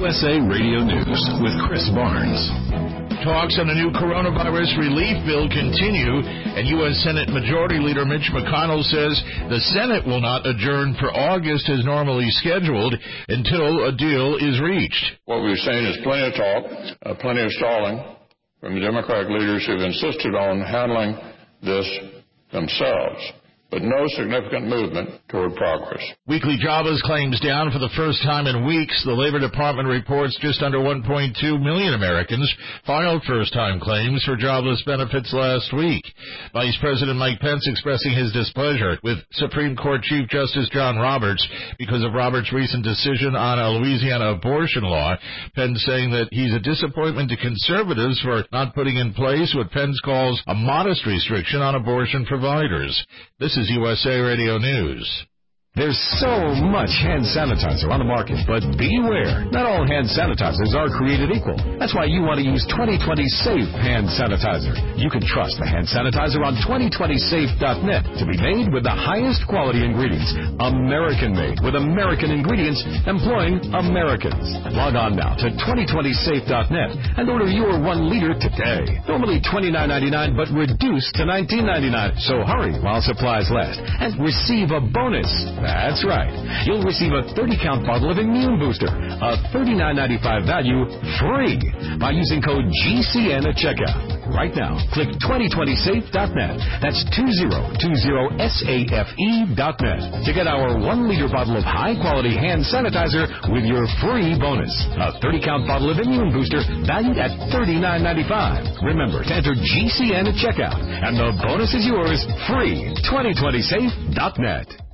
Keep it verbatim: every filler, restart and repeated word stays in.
S A Radio News with Chris Barnes. Talks on the new coronavirus relief bill continue, and U S Senate Majority Leader Mitch McConnell says the Senate will not adjourn for August as normally scheduled until a deal is reached. What we've seen is plenty of talk, uh, plenty of stalling from the Democratic leaders who've insisted on handling this themselves, but no significant movement toward progress. Weekly jobless claims down for the first time in weeks. The Labor Department reports just under one point two million Americans filed first-time claims for jobless benefits last week. Vice President Mike Pence expressing his displeasure with Supreme Court Chief Justice John Roberts because of Roberts' recent decision on a Louisiana abortion law. Pence saying that he's a disappointment to conservatives for not putting in place what Pence calls a modest restriction on abortion providers. This is U S A Radio News. There's so much hand sanitizer on the market, but beware. Not all hand sanitizers are created equal. That's why you want to use twenty twenty Safe Hand Sanitizer. You can trust the hand sanitizer on twenty twenty safe dot net to be made with the highest quality ingredients. American-made with American ingredients employing Americans. Log on now to twenty twenty safe dot net and order your one liter today. Normally twenty-nine ninety-nine, but reduced to nineteen ninety-nine. So hurry while supplies last and receive a bonus. That's right. You'll receive a thirty count bottle of Immune Booster, a thirty-nine ninety-five value, free by using code G C N at checkout. Right now, click twenty twenty safe dot net. That's two zero two zero safe dot net to get our one liter bottle of high-quality hand sanitizer with your free bonus. A thirty count bottle of Immune Booster valued at thirty-nine ninety-five. Remember to enter G C N at checkout, and the bonus is yours free. twenty twenty safe dot net.